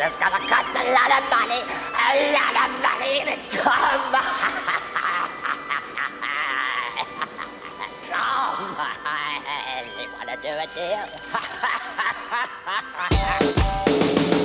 It's gonna cost a lot of money, and it's somebody wanna do a deal?